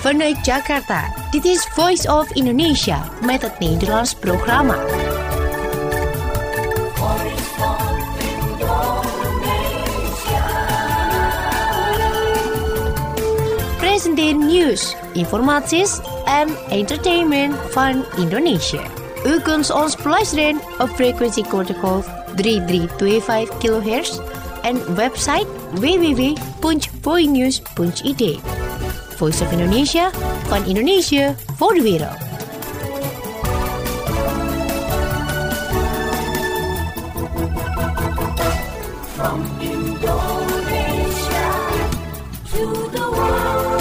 Vanuit Jakarta, dit is Voice of Indonesia met het Nederlands programma. Presenteer nieuws, informaties en entertainment van Indonesië. U kunt ons beluisteren op frequentiegolf 3325 kHz en website www.voinews.id. Voice of Indonesia, van Indonesië voor de wereld. From Indonesia to the world.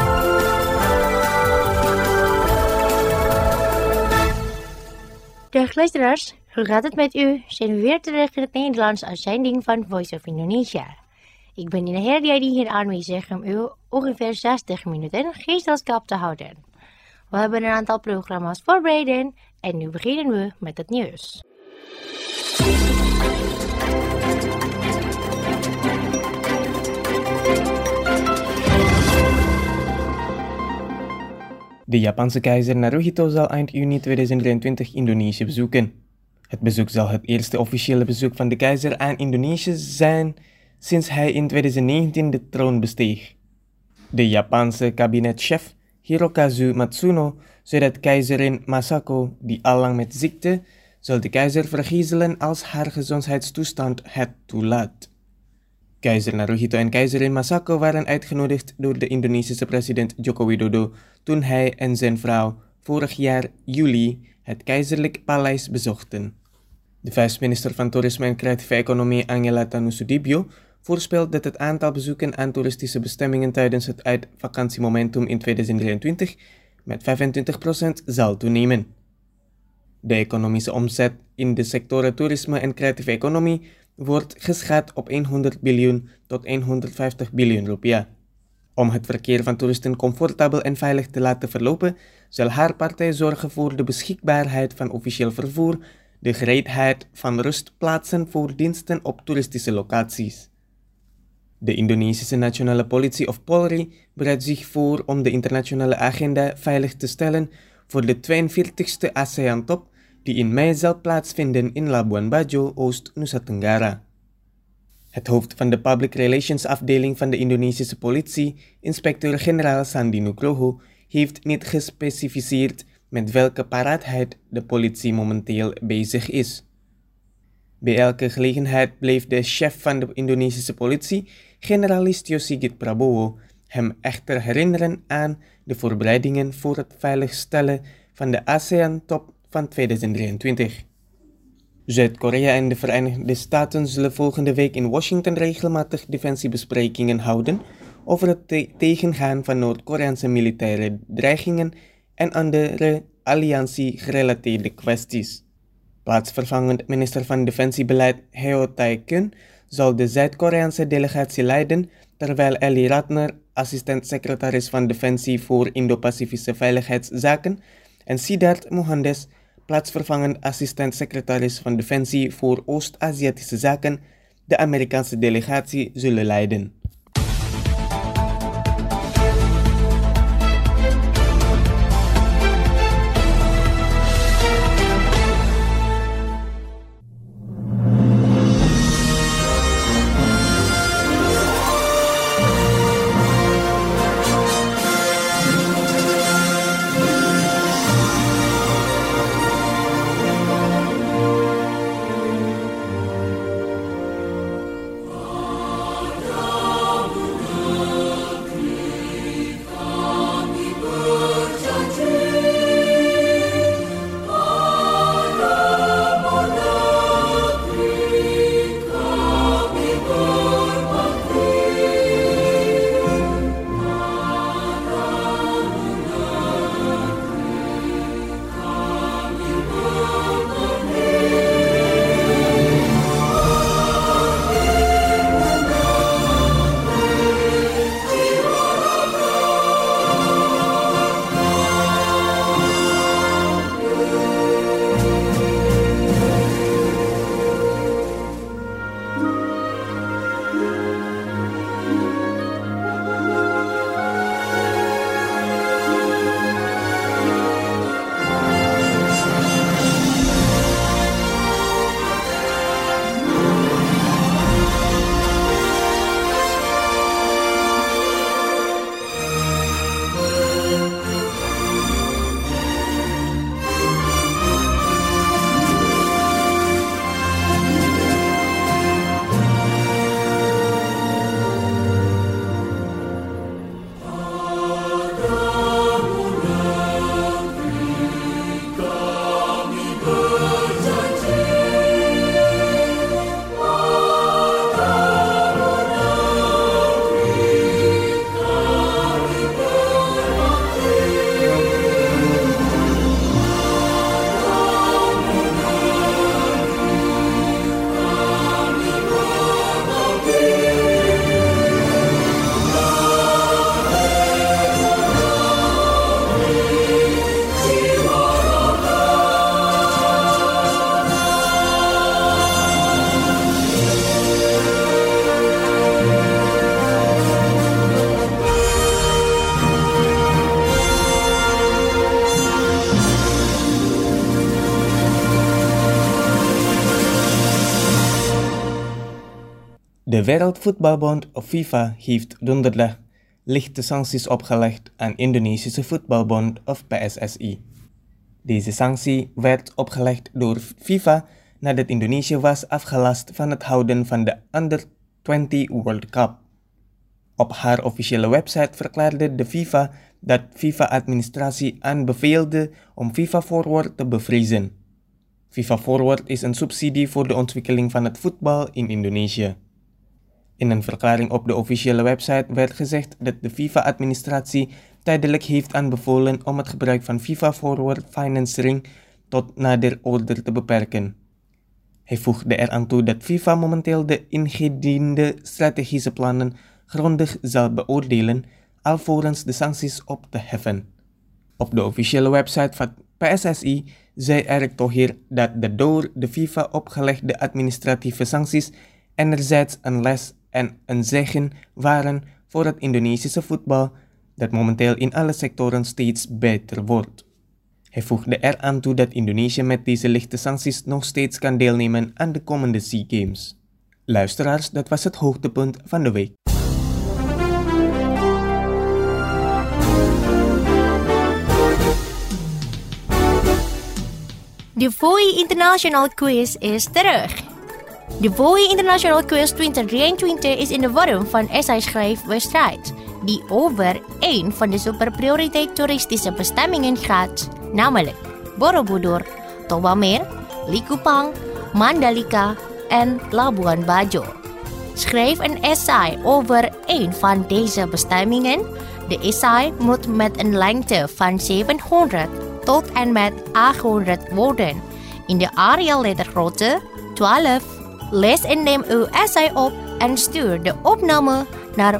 Dag luisteraars, hoe gaat het met u? Zijn we weer terug in het Nederlands uitzending van Voice of Indonesia. Ik ben Ina Herdiadi hier aanwezig om u ongeveer 60 minuten gezelschap te houden. We hebben een aantal programma's voorbereid en nu beginnen we met het nieuws. De Japanse keizer Naruhito zal eind juni 2023 Indonesië bezoeken. Het bezoek zal het eerste officiële bezoek van de keizer aan Indonesië zijn sinds hij in 2019 de troon besteeg. De Japanse kabinetchef Hirokazu Matsuno zei dat keizerin Masako, die allang met ziekte, zal de keizer vergezellen als haar gezondheidstoestand het toelaat. Keizer Naruhito en keizerin Masako waren uitgenodigd door de Indonesische president Joko Widodo toen hij en zijn vrouw vorig jaar juli het keizerlijk paleis bezochten. De vice-minister van Toerisme en Creatieve Economie Angela Tanusudibio voorspelt dat het aantal bezoeken aan toeristische bestemmingen tijdens het uitvakantiemomentum in 2023 met 25% zal toenemen. De economische omzet in de sectoren toerisme en creatieve economie wordt geschat op 100 biljoen tot 150 biljoen rupiah. Om het verkeer van toeristen comfortabel en veilig te laten verlopen, zal haar partij zorgen voor de beschikbaarheid van officieel vervoer, de gereedheid van rustplaatsen voor diensten op toeristische locaties. De Indonesische Nationale Politie of Polri bereidt zich voor om de internationale agenda veilig te stellen voor de 42e ASEAN-top die in mei zal plaatsvinden in Labuan Bajo, Oost-Nusa Tenggara. Het hoofd van de Public Relations afdeling van de Indonesische politie, inspecteur-generaal Sandi Nugroho, heeft niet gespecificeerd met welke paraatheid de politie momenteel bezig is. Bij elke gelegenheid bleef de chef van de Indonesische politie, generaal Listio Sigit Prabowo, hem echter herinneren aan de voorbereidingen voor het veiligstellen van de ASEAN-top van 2023. Zuid-Korea en de Verenigde Staten zullen volgende week in Washington regelmatig defensiebesprekingen houden over het tegengaan van Noord-Koreaanse militaire dreigingen en andere alliantie-gerelateerde kwesties. Plaatsvervangend minister van Defensiebeleid Heo Tae-keun zal de Zuid-Koreaanse delegatie leiden, terwijl Ellie Ratner, assistent-secretaris van Defensie voor Indo-Pacifische Veiligheidszaken, en Siddharth Mohandes, plaatsvervangend assistent-secretaris van Defensie voor Oost-Aziatische Zaken, de Amerikaanse delegatie zullen leiden. De Wereldvoetbalbond of FIFA heeft donderdag lichte sancties opgelegd aan Indonesische Voetbalbond of PSSI. Deze sanctie werd opgelegd door FIFA nadat Indonesië was afgelast van het houden van de Under 20 World Cup. Op haar officiële website verklaarde de FIFA dat FIFA-administratie aanbeveelde om FIFA Forward te bevriezen. FIFA Forward is een subsidie voor de ontwikkeling van het voetbal in Indonesië. In een verklaring op de officiële website werd gezegd dat de FIFA-administratie tijdelijk heeft aanbevolen om het gebruik van FIFA Forward Financing tot nader order te beperken. Hij voegde eraan toe dat FIFA momenteel de ingediende strategische plannen grondig zal beoordelen, alvorens de sancties op te heffen. Op de officiële website van PSSI zei Erick Thohir dat de door de FIFA opgelegde administratieve sancties enerzijds een les en een zegen waren voor het Indonesische voetbal, dat momenteel in alle sectoren steeds beter wordt. Hij voegde eraan toe dat Indonesië met deze lichte sancties nog steeds kan deelnemen aan de komende SEA Games. Luisteraars, dat was het hoogtepunt van de week. De VOI International Quiz is terug. De VOI International Quiz 2023 is in de vorm van essay-schrijfwedstrijd, die over één van de superprioriteit toeristische bestemmingen gaat, namelijk Borobudur, Tobamer, Likupang, Mandalika en Labuan Bajo. Schrijf een essay over één van deze bestemmingen. De essay moet met een lengte van 700 tot en met 800 woorden in de Arial lettergrootte 12. Lees en neem uw essay op en stuur de opname naar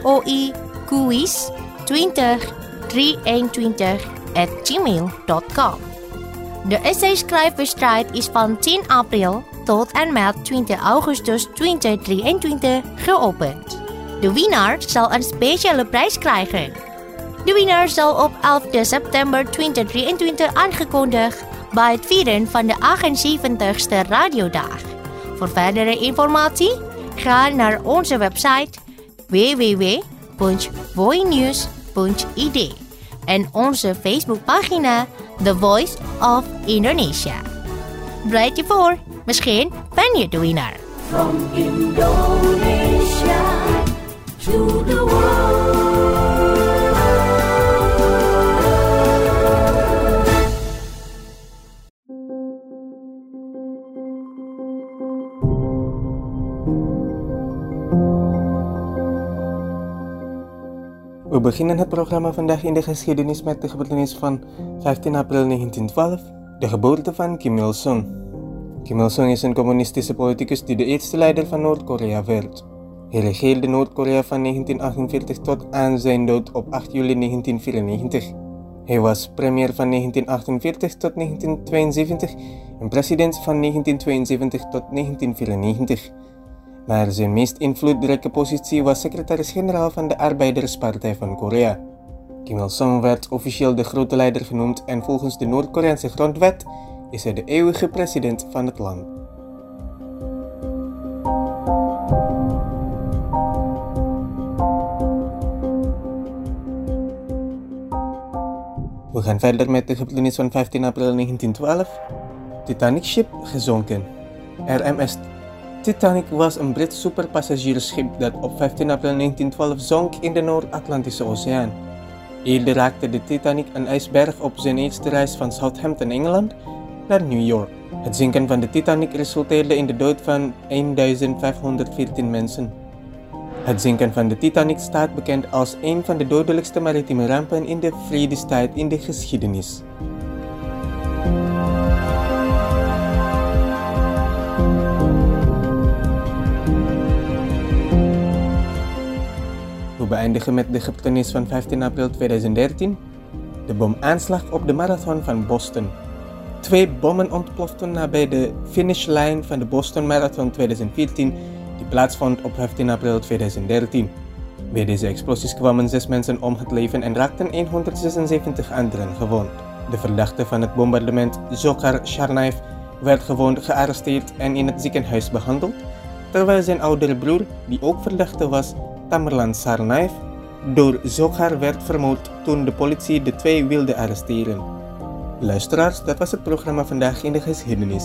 voiquiz2023@gmail.com. De essay-schrijfwedstrijd is van 10 april tot en met 20 augustus 2023 geopend. De winnaar zal een speciale prijs krijgen. De winnaar zal op 11 september 2023 aangekondigd bij het vieren van de 78ste radiodag. Voor verdere informatie, ga naar onze website www.voinews.id en onze Facebookpagina The Voice of Indonesia. Bereid je voor, misschien ben je de winnaar. From Indonesia to the world. We beginnen het programma vandaag in de geschiedenis met de gebeurtenis van 15 april 1912, de geboorte van Kim Il-sung. Kim Il-sung is een communistische politicus die de eerste leider van Noord-Korea werd. Hij regeerde Noord-Korea van 1948 tot aan zijn dood op 8 juli 1994. Hij was premier van 1948 tot 1972 en president van 1972 tot 1994. Maar zijn meest invloedrijke positie was secretaris-generaal van de Arbeiderspartij van Korea. Kim Il-sung werd officieel de grote leider genoemd en volgens de Noord-Koreaanse grondwet is hij de eeuwige president van het land. We gaan verder met de gebeurtenis van 15 april 1912. Titanic-schip gezonken. RMS Titanic was een Brits superpassagiersschip dat op 15 april 1912 zonk in de Noord-Atlantische Oceaan. Eerder raakte de Titanic een ijsberg op zijn eerste reis van Southampton, Engeland, naar New York. Het zinken van de Titanic resulteerde in de dood van 1514 mensen. Het zinken van de Titanic staat bekend als een van de dodelijkste maritieme rampen in de vredestijd in de geschiedenis. We beëindigen met de gebeurtenis van 15 april 2013, de bomaanslag op de marathon van Boston. 2 bommen ontploften nabij de finishlijn van de Boston Marathon 2014, die plaatsvond op 15 april 2013. Bij deze explosies kwamen 6 mensen om het leven en raakten 176 anderen gewond. De verdachte van het bombardement, Dzhokhar Tsarnaev, werd gewoon gearresteerd en in het ziekenhuis behandeld, terwijl zijn oudere broer, die ook verdachte was, Tamerlan Sarnaev, door Dzokhar werd vermoord toen de politie de twee wilde arresteren. Luisteraars, dat was het programma Vandaag in de Geschiedenis.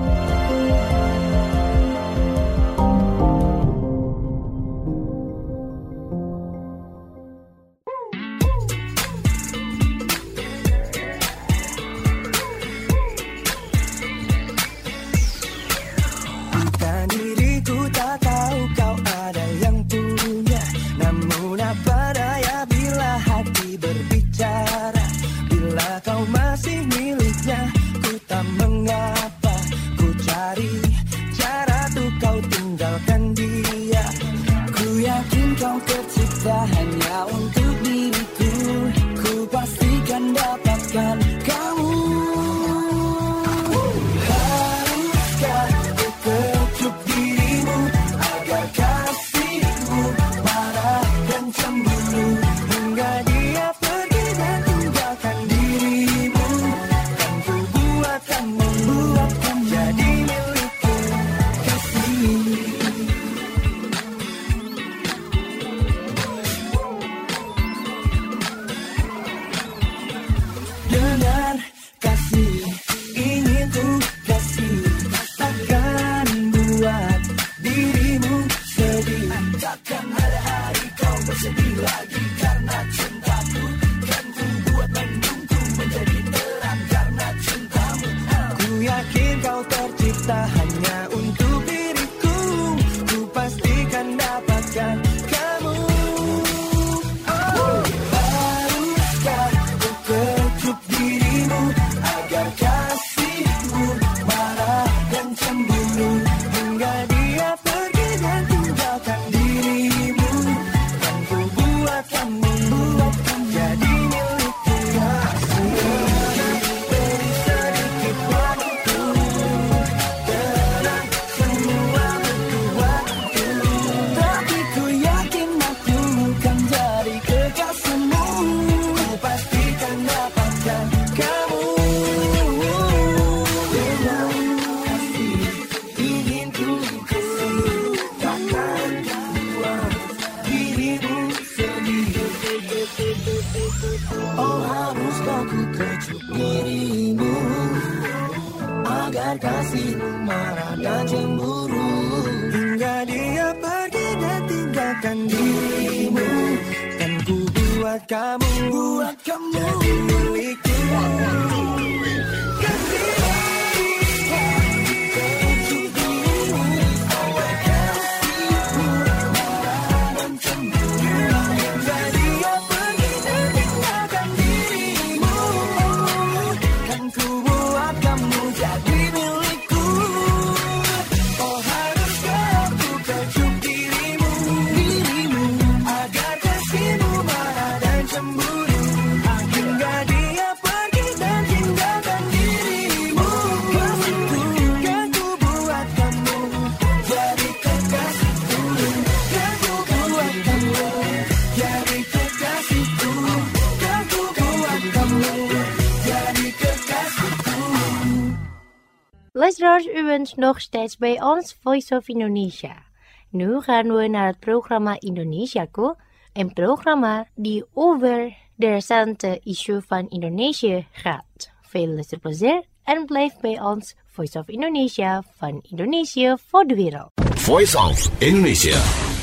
Luisteraars, u bent nog steeds bij ons Voice of Indonesia. Nu gaan we naar het programma Indonesiaku, een programma die over de recente issue van Indonesië gaat. Veel luisterplezier en blijf bij ons Voice of Indonesia van Indonesië voor de wereld. Voice of Indonesia.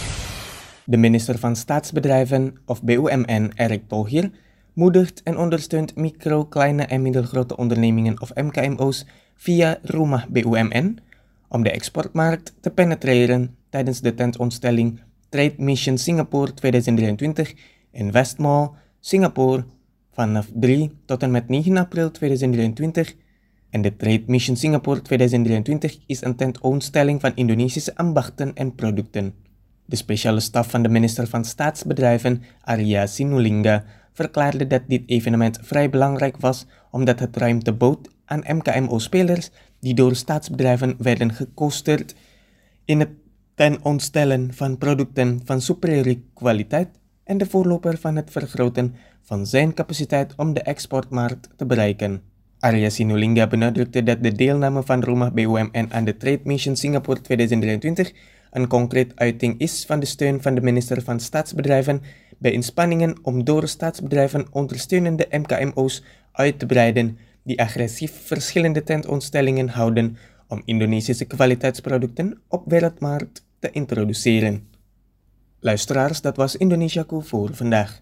De minister van Staatsbedrijven, of BUMN, Erick Thohir, moedigt en ondersteunt micro, kleine en middelgrote ondernemingen of MKMO's via Rumah BUMN om de exportmarkt te penetreren tijdens de tentoonstelling Trade Mission Singapore 2023 in Westmall, Singapore vanaf 3 tot en met 9 april 2023. En de Trade Mission Singapore 2023 is een tentoonstelling van Indonesische ambachten en producten. De speciale staf van de minister van Staatsbedrijven, Arya Sinulinga, verklaarde dat dit evenement vrij belangrijk was omdat het ruimte bood aan MKMO-spelers die door staatsbedrijven werden gekoesterd in het tentoonstellen van producten van superieure kwaliteit en de voorloper van het vergroten van zijn capaciteit om de exportmarkt te bereiken. Arya Sinulinga benadrukte dat de deelname van Rumah BUMN aan de Trade Mission Singapore 2023 een concreet uiting is van de steun van de minister van Staatsbedrijven bij inspanningen om door staatsbedrijven ondersteunende MKMO's uit te breiden die agressief verschillende tentoonstellingen houden om Indonesische kwaliteitsproducten op wereldmarkt te introduceren. Luisteraars, dat was Indonesiaku voor vandaag.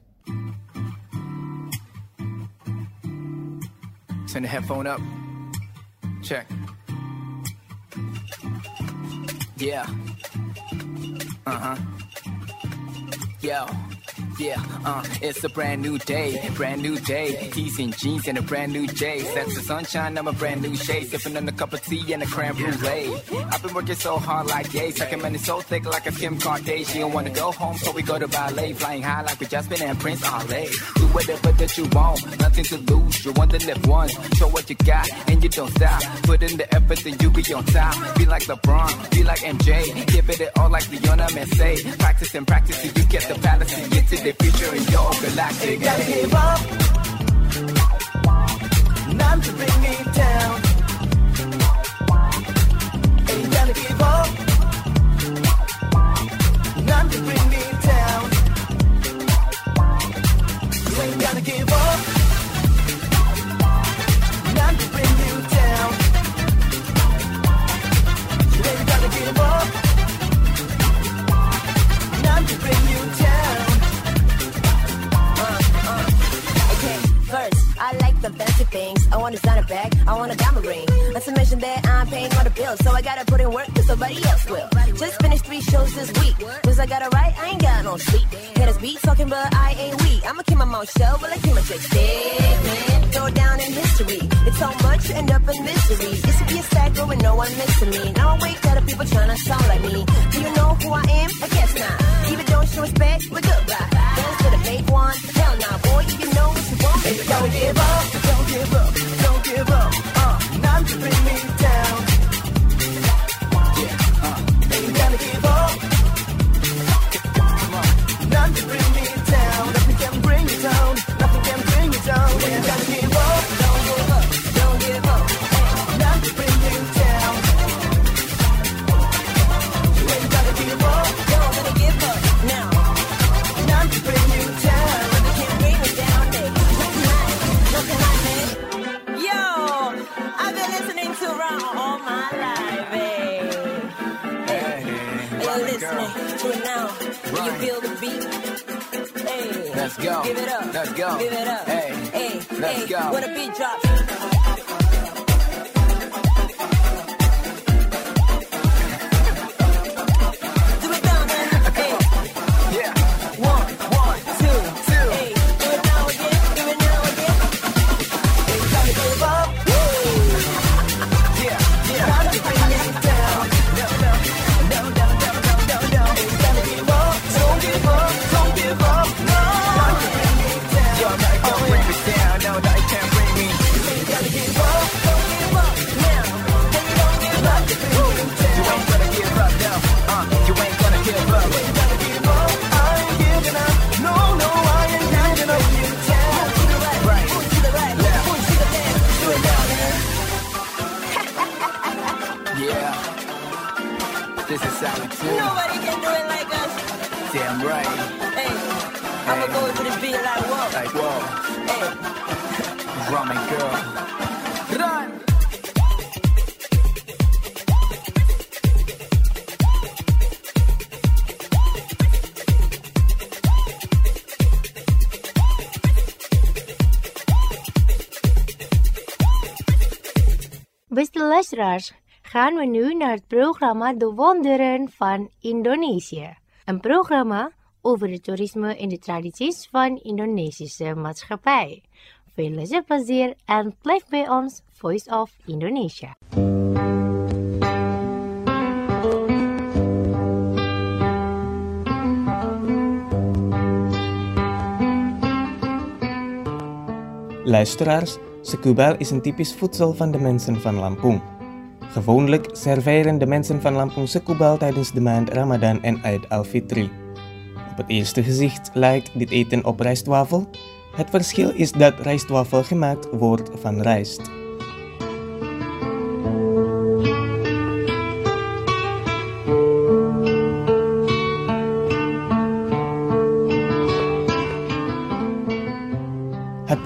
Turn the headphone up. Check. Yeah. Yo. Yeah, it's a brand new day, T's and jeans and a brand new J. That's the sunshine, I'm a brand new shade. Sipping on a cup of tea and a creme brulee. I've been working so hard like yay. Second man is so thick like a Kim Kardashian. Wanna go home, so we go to ballet. Flying high like we Jasmine and Prince Ale. Do whatever that you want, nothing to lose. You want to live once, show what you got, and you don't stop. Put in the effort and you be on top. Be like LeBron, be like MJ. Give it all like Lionel Messi. Practice and practice till you get the balance and get to the future in your galactic. You gotta give up. None to bring me down. Ain't gonna give up. None to bring me down. You ain't gonna give up. None to bring you down. You ain't gonna give up. None to bring you down. First, I like the fancy things. I want a designer bag, I want a diamond ring. Not to mention that I'm paying all the bills, so I gotta put in work cause somebody else will. Just finished 3 shows this week. Cause I gotta write, I ain't got no sleep. Haters be talking, but I ain't weak. I'ma keep my mouth shut while I keep my chicks thick, man. Throw down in history. It's so much you end up in misery. Used to be a sad girl with no one missing me. Now I wake up people tryna sound like me. Do you know who I am? I guess not. Even don't show respect, but goodbye. Dance to the fake one. Hell nah, boy, you know what you want. And don't give up, don't give up, don't give up. None to bring me down. Ain't gonna give up. None to bring me down. Nothing can bring you down. Nothing can bring you down. Ain't gonna give up. Don't give up. Don't give up. None to bring you down. You ain't gonna give up. Don't gonna give up now. None to bring you down. Nothing can bring me down. Nothing like it. Yo, I've been listening to Ron all my life. Hey, you're listening to it now. When you feel the beat. Hey, let's go. Give it up. Let's go. Give it up. Hey, let's go. When the beat drops. This is how we do. Nobody can do it like us. Damn right. Hey, I'ma go into this beat like whoa. Like whoa. Hey, Ramen girl. Run. Beste luisteraars, gaan we nu naar het programma De Wonderen van Indonesië. Een programma over het toerisme en de tradities van de Indonesische maatschappij. Veel luisterplezier en blijf bij ons Voice of Indonesia. Luisteraars, sekubal is een typisch voedsel van de mensen van Lampung. Gewoonlijk serveren de mensen van Lampung sekubal tijdens de maand Ramadan en Eid al-Fitri. Op het eerste gezicht lijkt dit eten op rijstwafel. Het verschil is dat rijstwafel gemaakt wordt van rijst.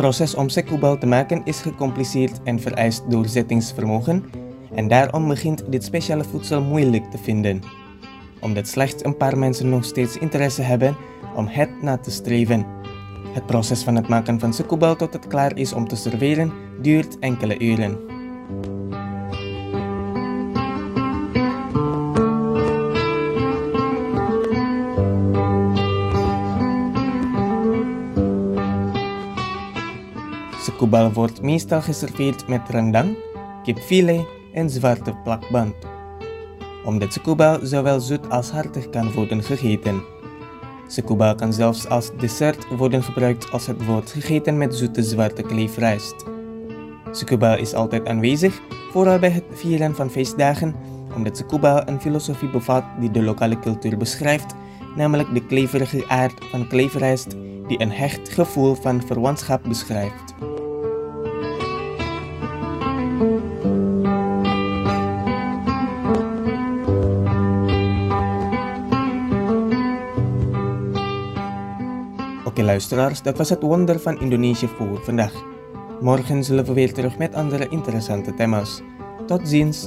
proces om sekubal te maken is gecompliceerd en vereist doorzettingsvermogen en daarom begint dit speciale voedsel moeilijk te vinden. Omdat slechts een paar mensen nog steeds interesse hebben om het na te streven. Het proces van het maken van sekubal tot het klaar is om te serveren duurt enkele uren. Sekubal wordt meestal geserveerd met rendang, kipfilet en zwarte plakband. Omdat sekubal zowel zoet als hartig kan worden gegeten. Sekubal kan zelfs als dessert worden gebruikt als het wordt gegeten met zoete zwarte kleefrijst. Sekubal is altijd aanwezig, vooral bij het vieren van feestdagen, omdat sekubal een filosofie bevat die de lokale cultuur beschrijft, namelijk de kleverige aard van kleefrijst die een hecht gevoel van verwantschap beschrijft. Oké luisteraars, dat was het wonder van Indonesië voor vandaag. Morgen zullen we weer terug met andere interessante thema's. Tot ziens!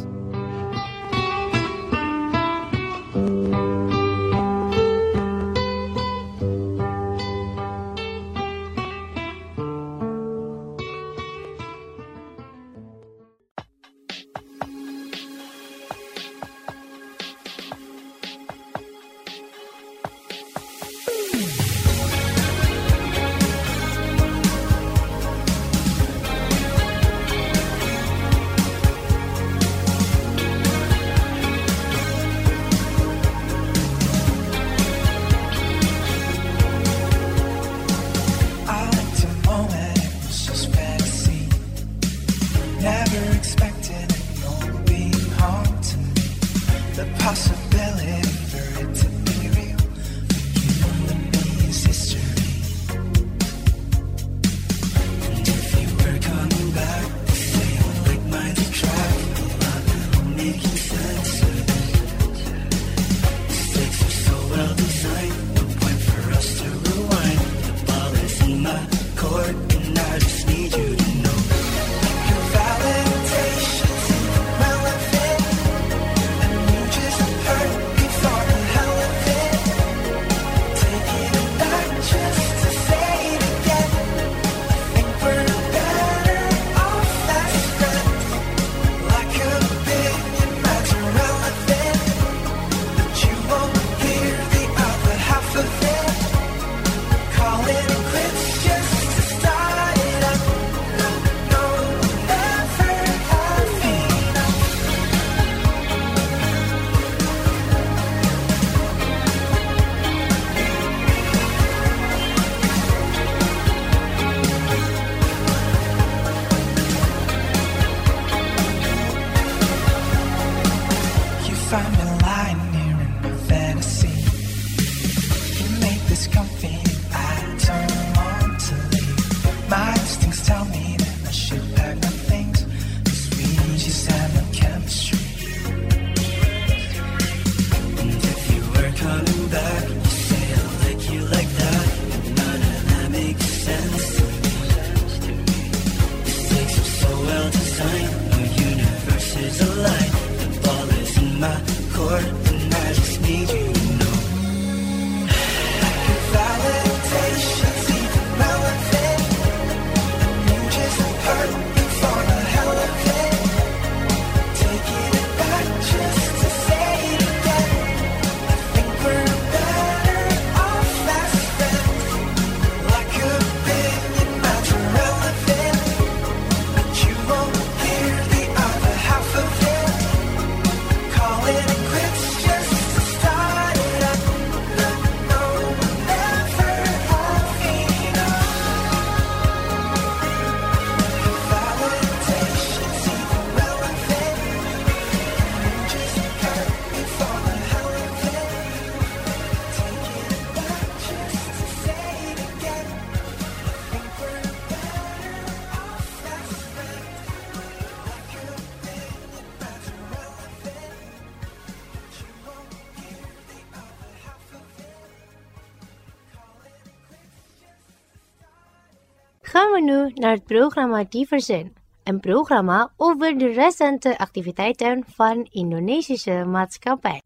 gaan we nu naar het programma Diversen. Een programma over de recente activiteiten van Indonesische maatschappij.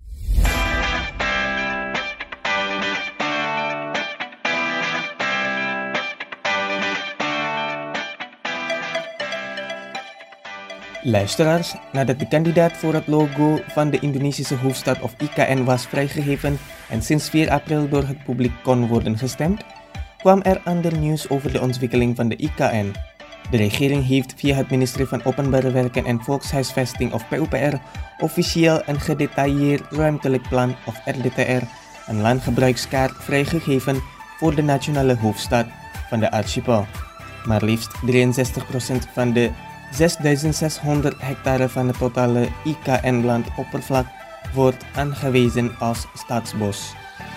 Luisteraars, nadat de kandidaat voor het logo van de Indonesische hoofdstad of IKN was vrijgegeven en sinds 4 april door het publiek kon worden gestemd, kwam er ander nieuws over de ontwikkeling van de IKN. De regering heeft via het ministerie van Openbare Werken en Volkshuisvesting of PUPR officieel een gedetailleerd ruimtelijk plan of RDTR, een landgebruikskaart, vrijgegeven voor de nationale hoofdstad van de archipel. Maar liefst 63% van de 6.600 hectare van het totale IKN-landoppervlak wordt aangewezen als staatsbos.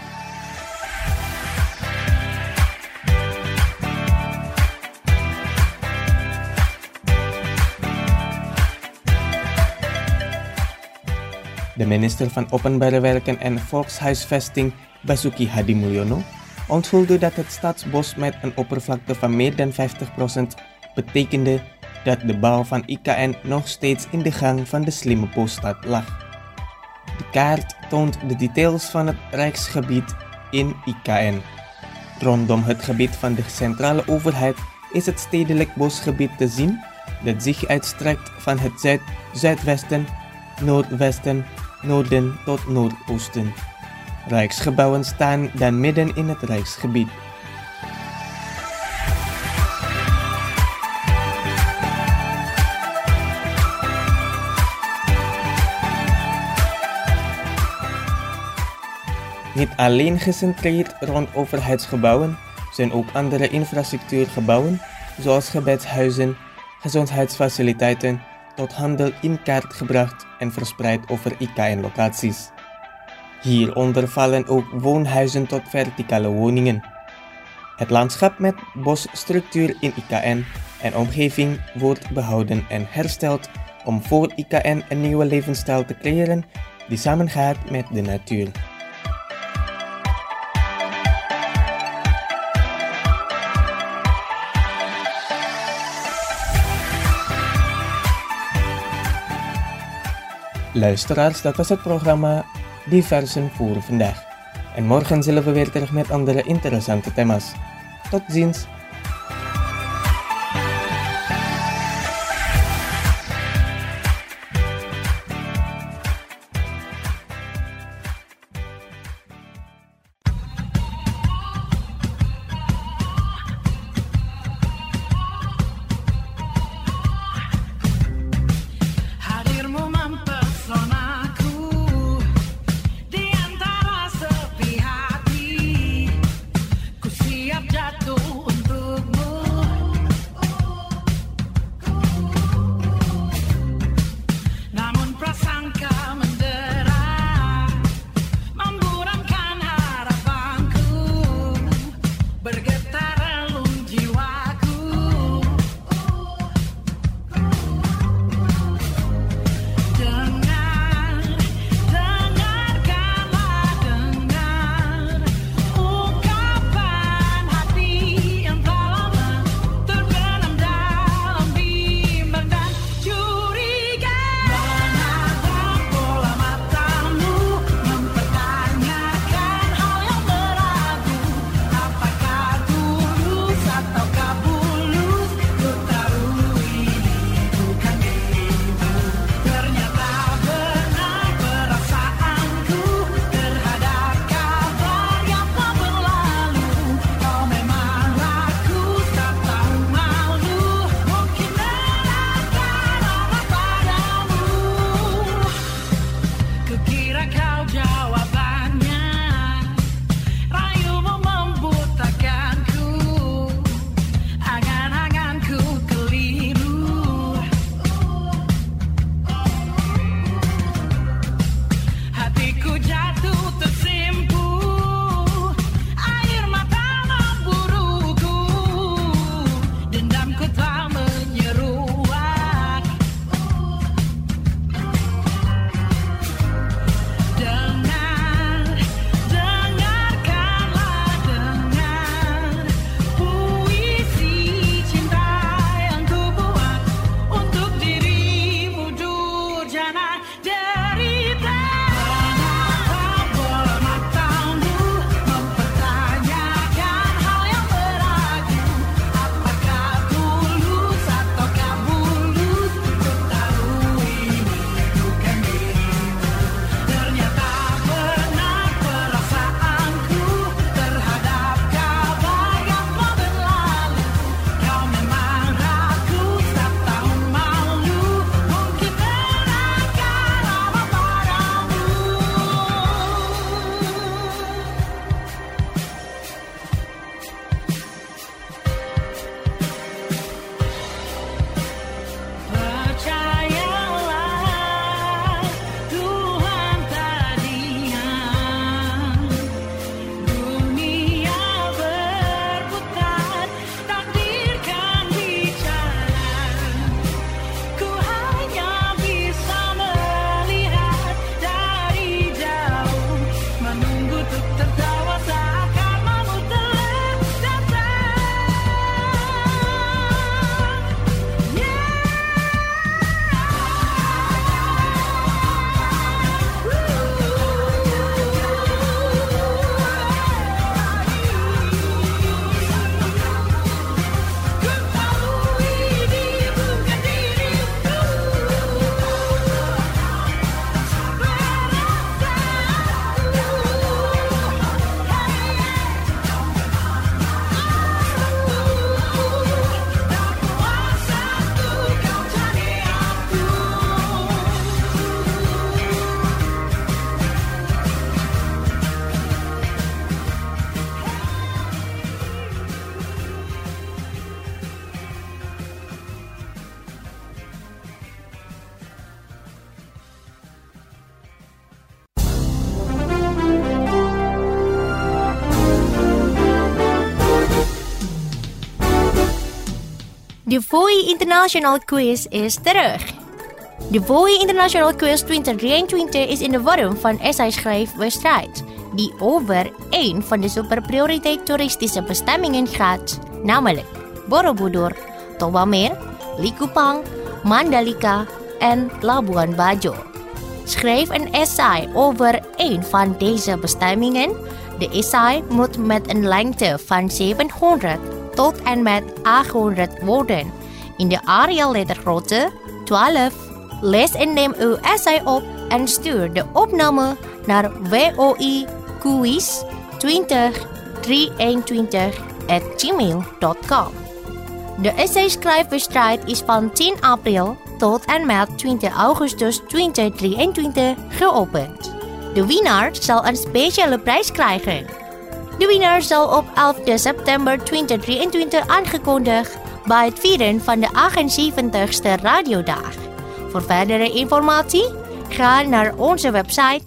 De minister van Openbare Werken en Volkshuisvesting, Basuki Hadimulyono, onthulde dat het staatsbos met een oppervlakte van meer dan 50% betekende dat de bouw van IKN nog steeds in de gang van de slimme poststad lag. De kaart toont de details van het rijksgebied in IKN. Rondom het gebied van de centrale overheid is het stedelijk bosgebied te zien dat zich uitstrekt van het zuidwesten, noordwesten, noorden tot noordoosten. Rijksgebouwen staan dan midden in het rijksgebied. Niet alleen gecentreerd rond overheidsgebouwen, zijn ook andere infrastructuurgebouwen, zoals gebedshuizen, gezondheidsfaciliteiten, tot handel in kaart gebracht en verspreid over IKN-locaties. Hieronder vallen ook woonhuizen tot verticale woningen. Het landschap met bosstructuur in IKN en omgeving wordt behouden en hersteld om voor IKN een nieuwe levensstijl te creëren die samengaat met de natuur. Luisteraars, dat was het programma Diversen voor vandaag. En morgen zullen we weer terug met andere interessante thema's. Tot ziens! De Voi International Quiz is terug. De Voi International Quiz 2023 is in de vorm van essay-schrijfwedstrijd, die over één van de superprioriteit toeristische bestemmingen gaat, namelijk Borobudur, Tobamer, Likupang, Mandalika en Labuan Bajo. Schrijf een essay over één van deze bestemmingen. De essay moet met een lengte van 700 tot en met 800 woorden in de Arial lettergrootte 12. Lees en neem uw essay op en stuur de opname naar voi202321@gmail.com. De essay-schrijfwedstrijd is van 10 april tot en met 20 augustus 2023 geopend. De winnaar zal een speciale prijs krijgen. De winnaar zal op 11 september 2023 aangekondigd bij het vieren van de 78ste radiodag. Voor verdere informatie ga naar onze website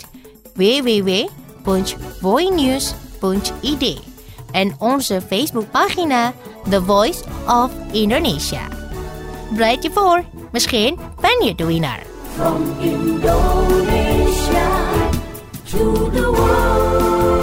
www.voinews.id en onze Facebookpagina The Voice of Indonesia. Bereid je voor, misschien ben je de winnaar. From Indonesia to the world.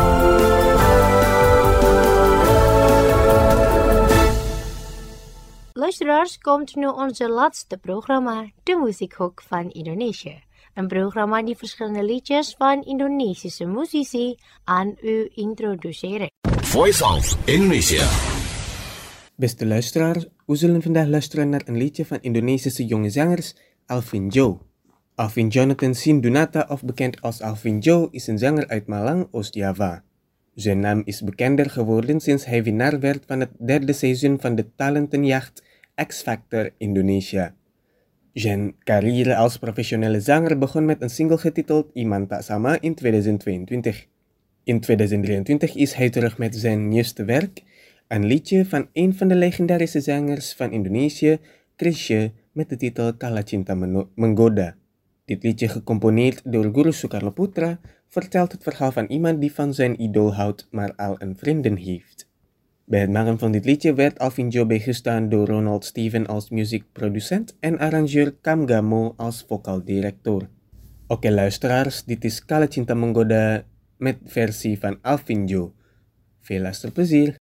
Luisteraars, komt nu onze laatste programma, de Muziekhoek van Indonesië. Een programma die verschillende liedjes van Indonesische muzici aan u introduceren. Voice of Indonesia. Beste luisteraars, we zullen vandaag luisteren naar een liedje van Indonesische jonge zangers Alvin Jo. Alvin Jonathan Sindunata, of bekend als Alvin Jo, is een zanger uit Malang, Oost-Java. Zijn naam is bekender geworden sinds hij winnaar werd van het derde seizoen van de talentenjacht X Factor Indonesia. Zijn carrière als professionele zanger begon met een single getiteld Iman Tak Sama in 2022. In 2023 is hij terug met zijn nieuwste werk, een liedje van een van de legendarische zangers van Indonesië, Chrisye, met de titel Kala Cinta Menggoda. Dit liedje, gecomponeerd door Guru Soekarno Putra, vertelt het verhaal van iemand die van zijn idool houdt, maar al een vriendin heeft. Bij het maken van dit liedje werd Alvin Jo bijgestaan door Ronald Steven als muziekproducent en arrangeur Kam Gamo als vocaaldirector. Oké luisteraars, dit is Kala Cinta Menggoda met versie van Alvin Jo. Veel luisterplezier!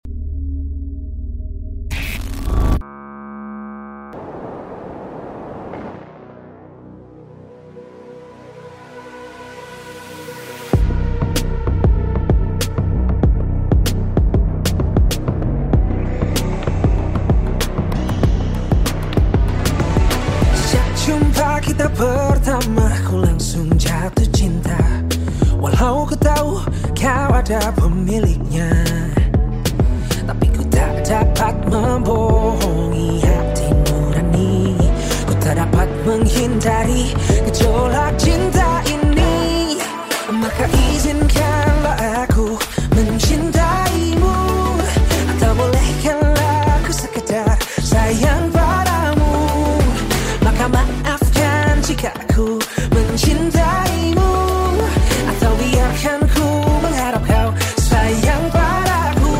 Kita pertama, ku langsung jatuh cinta. Walau ku tahu kau ada pemiliknya, tapi ku tak dapat membohongi hati nurani. Ku tak dapat menghindari gejolak cinta ini. Maka izinkanlah aku mencintaimu, atau bolehkanlah aku sekedar sayang padamu. Maka maafkan jika aku mencintaimu, atau biarkan ku mengharap kau sayang padaku.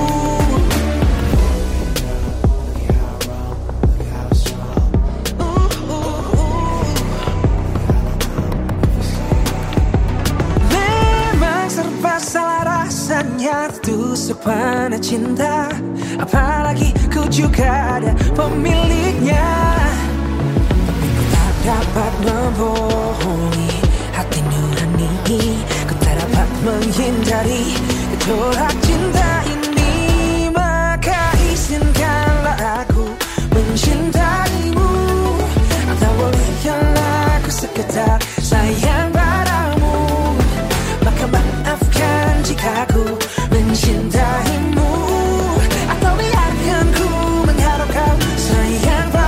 Memang serba salah rasanya tusuk panah cinta, apalagi ku juga ada pemiliknya. Dapat membohongi hati nurani, ku tak dapat menghindari gejolak cinta ini. Maka izinkanlah aku mencintaimu, atau bolehkanlah aku sekedar sayang padamu. Maka maafkan jika aku mencintaimu, atau biarkan ku mengharap kau sayang padaku.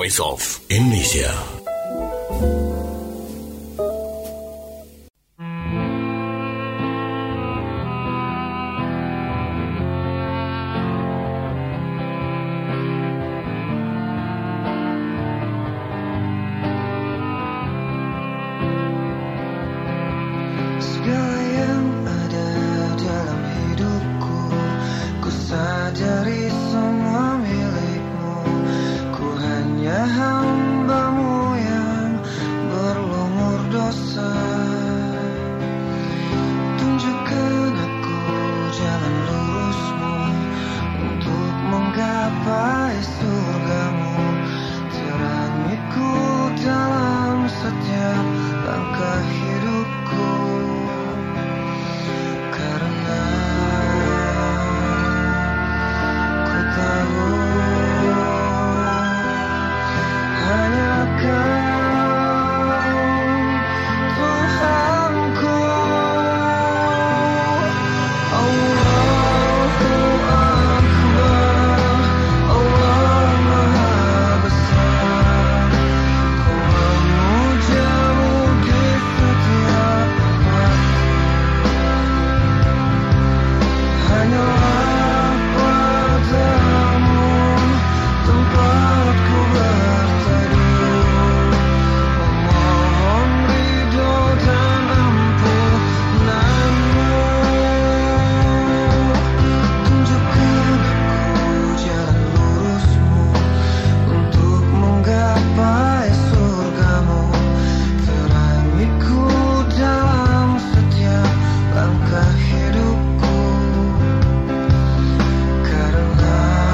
Voice of Indonesia. Segala yang ada dalam hidupku, ku sadari semua milikmu. Ku hanya hamba-Mu yang berlumur dosa. Tunjukkan aku jalan lurus-Mu untuk menggapai surga-Mu. Terangiku dalam setiap langkah hidupku. Karena ku tahu hanya Kau Tuhanku. Allahu Akbar, Allah Maha Besar. Ku memuja-Mu di setiap waktu. Hanyalah padamu tempat ku berteduh, memohon ridho dan ampunan-Mu. Tunjukkan aku jalan lurus-Mu untuk menggapai surga-Mu. Terangiku dalam setiap langkah hidupku. Karena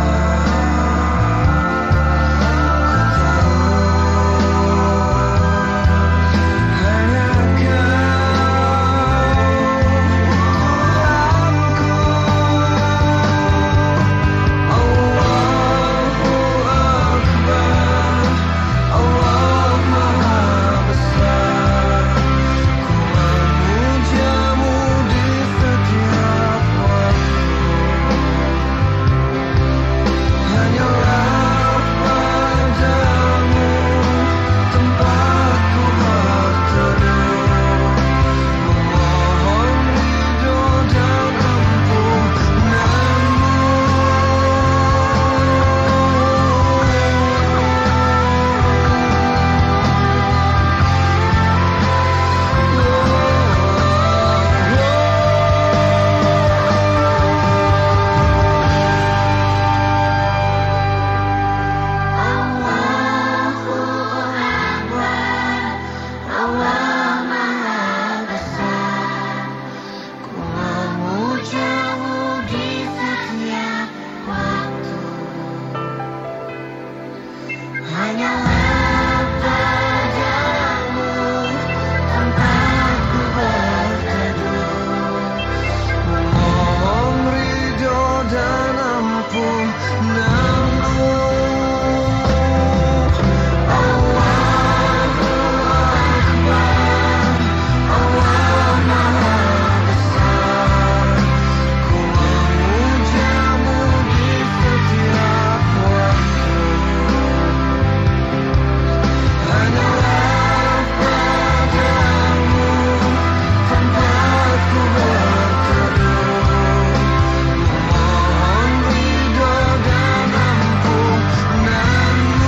ku tahu hanya Kau Tuhanku. Allahu Akbar, Allah Maha Besar. Ku memuja-Mu di setiap waktu. Hanyalah padamu tempat ku berteduh, memohon ridho dan Allah Maha Besar. Ku memuja-Mu di setiap waktu. Hanyalah padamu tempat ku berteduh, memohon ridho dan ampunan-Mu. Allahu Akbar, Allah Maha Besar. Ku memuja-Mu di setiap waktu. Hanyalah padamu tempat ku berteduh, memohon ridho dan ampunan-Mu.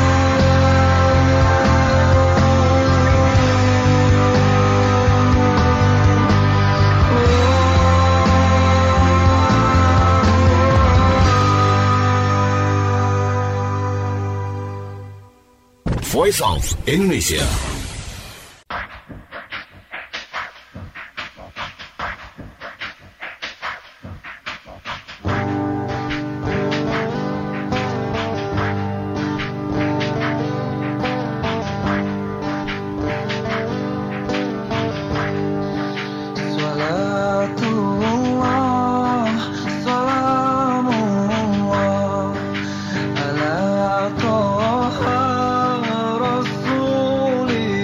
Voice of Indonesia. Salatullah, salamullah ala Toha Rasulillah.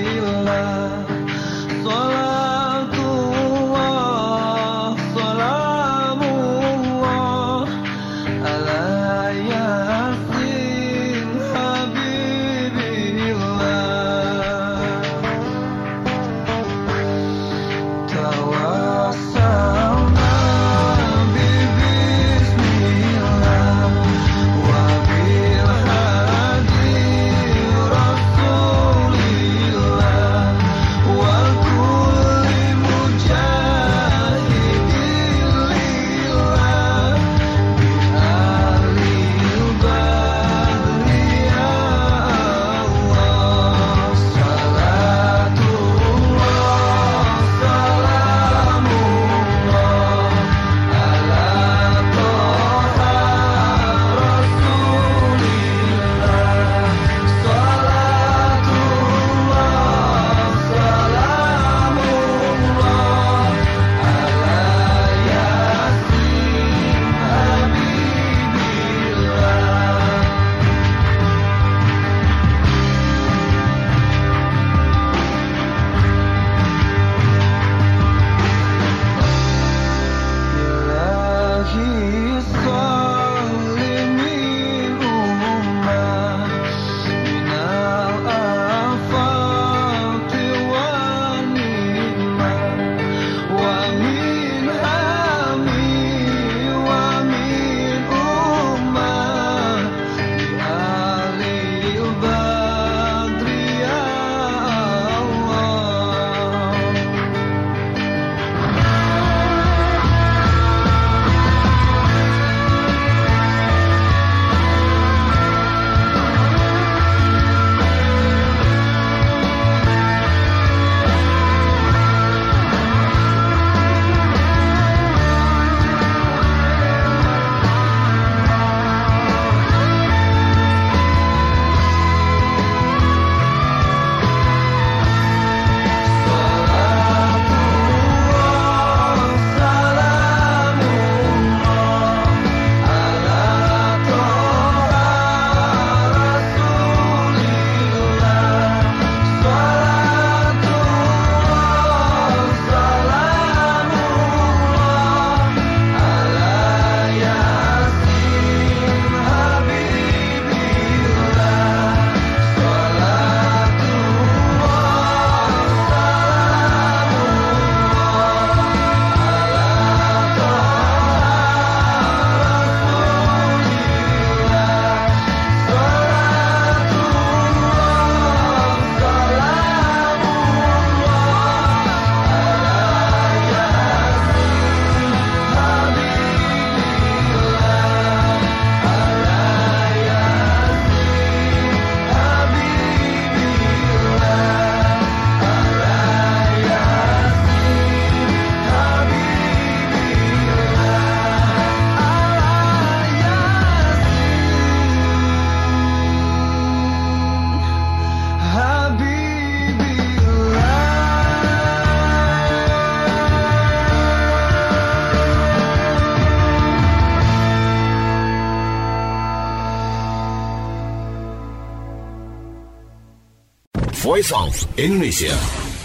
Voice of Indonesia.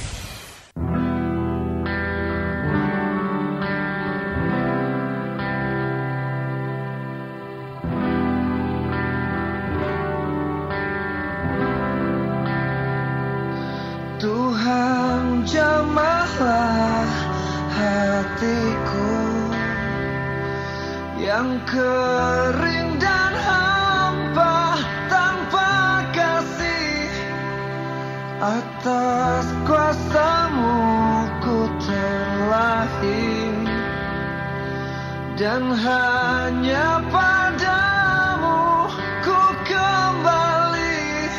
Tuhan jamahlah hatiku yang kering dan hampa tanpa kasih. Atas kuasa-Mu ku terlahir dan hanya padamu ku kembali.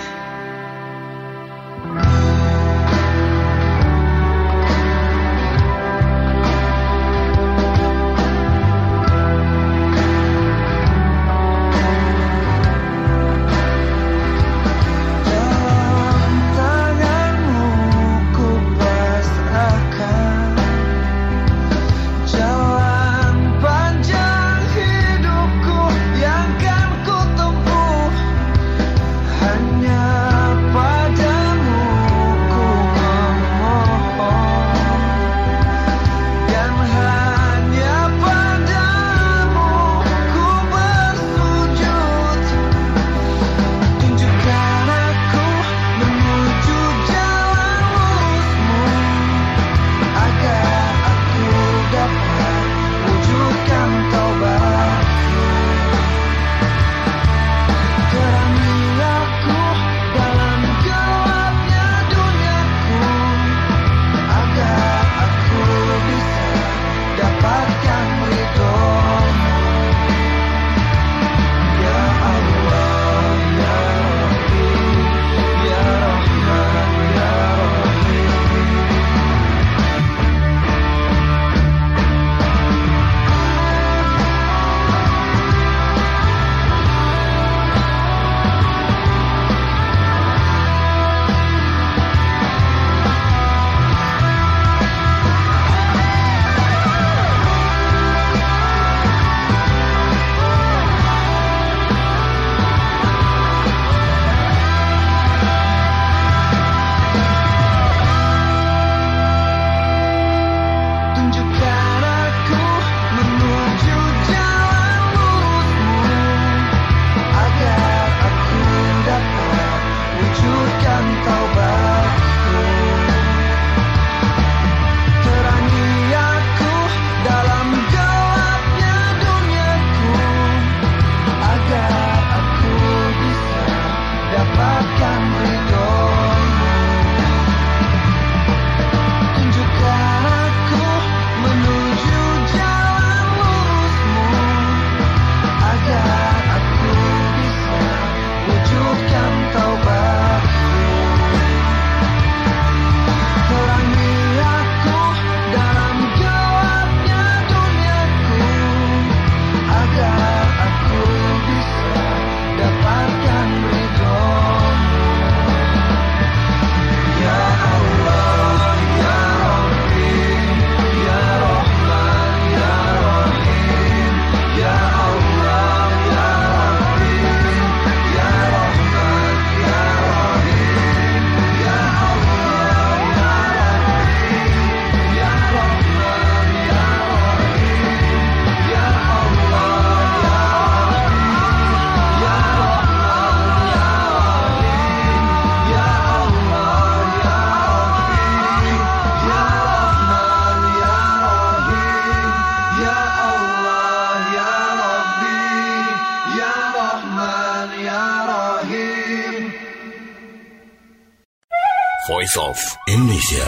Voice of Indonesia.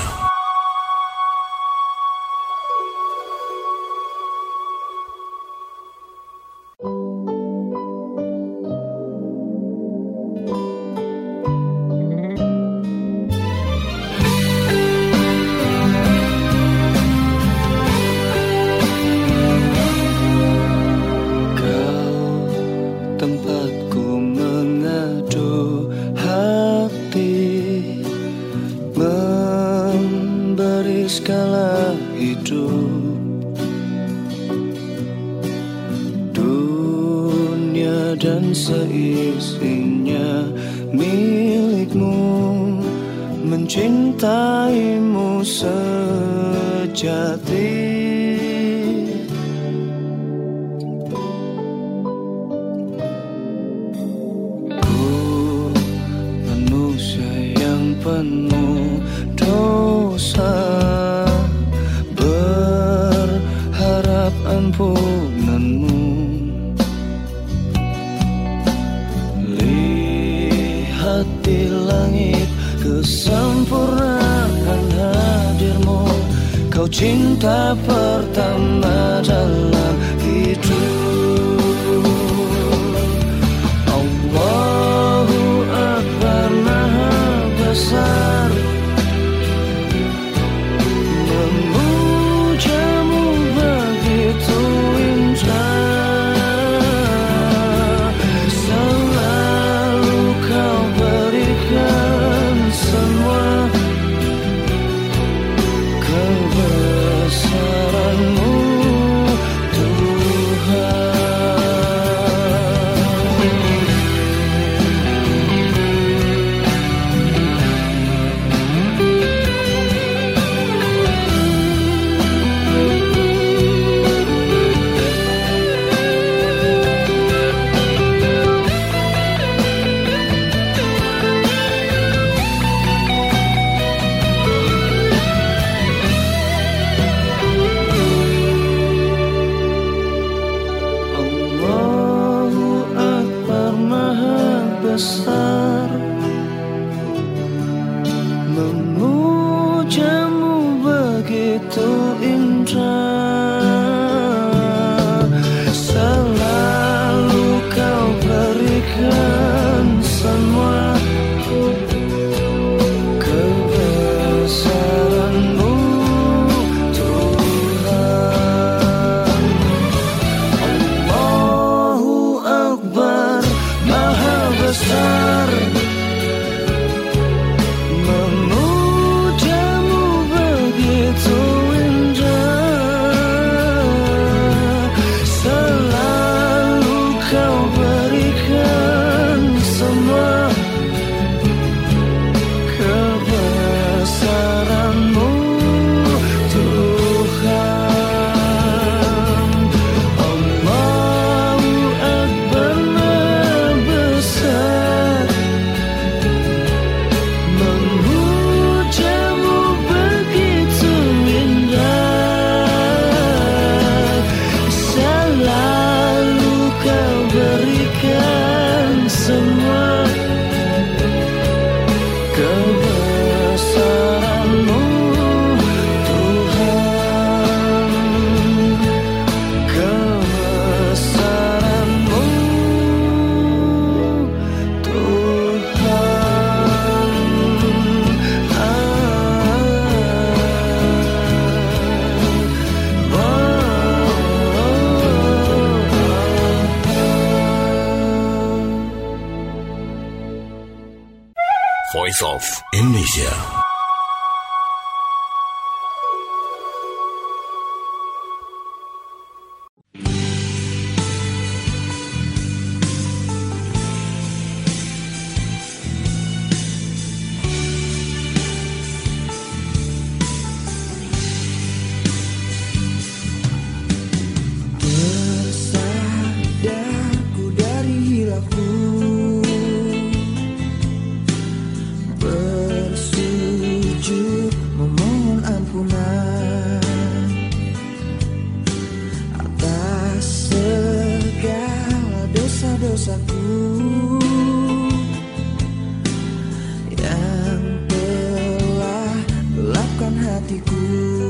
Tempatku mengadu hati, memberi skala hidup. Dunia dan seisinya milikmu, mencintaimu sejati. Penuh dosa, berharap ampunanmu. Lihat di langit kesempurnaan hadirmu. Kau cinta pertama dalam hidup. Allahu Akbar Maha besar, memujamu begitu indah. Selalu kau berikan semua kebesaranmu Tuhan. Besar, memujamu begitu indah. Selalu kau berikan semua kebesaranmu Tuhan. Allahu Akbar Maha besar, memujamu begitu indah. Selalu kau berikan semua kebesaranmu Tuhan. Allahu Akbar Maha besar, memujamu begitu indah. Selalu kau berikan semua kebesaranmu Tuhan. Kebesaranmu Tuhan. Voice of Indonesia. Bersadarku dari hilafku, bersujud memohon ampunan atas segala dosa-dosaku yang telah gelapkan hatiku.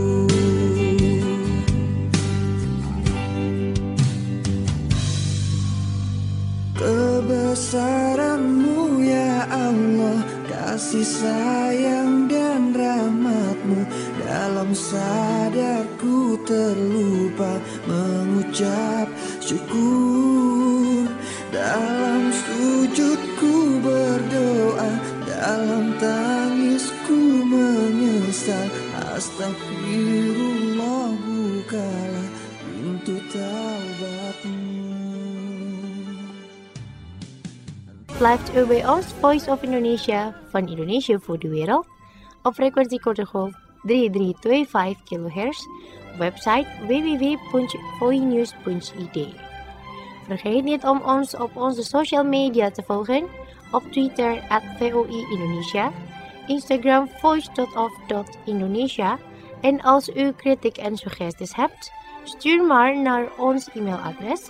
Kebesaran-Mu ya Allah, kasih sayang dan rahmat-Mu, dalam sadarku terlupa mengucap syukur. Dalam sujudku berdoa, dalam tangisku menyesal. Astagfirullah, bukalah pintu taubat-Mu. Blijft u bij ons Voice of Indonesia van Indonesia voor de wereld? op frequentie korte golf 3325 kHz, website www.voinews.id. Vergeet niet om ons op onze social media te volgen, op Twitter @VOI Indonesia, Instagram voice.of.indonesia en als u kritiek en suggesties hebt, stuur maar naar ons e-mailadres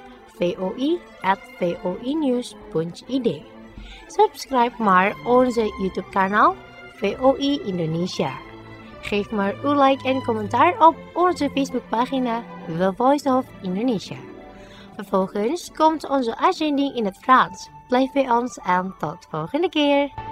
voi@voinews.id. Subscribe maar onze YouTube kanaal VOI Indonesia. Geef maar uw like en commentaar op onze Facebookpagina The Voice of Indonesia. Vervolgens komt onze uitzending in het Frans. Blijf bij ons en tot volgende keer.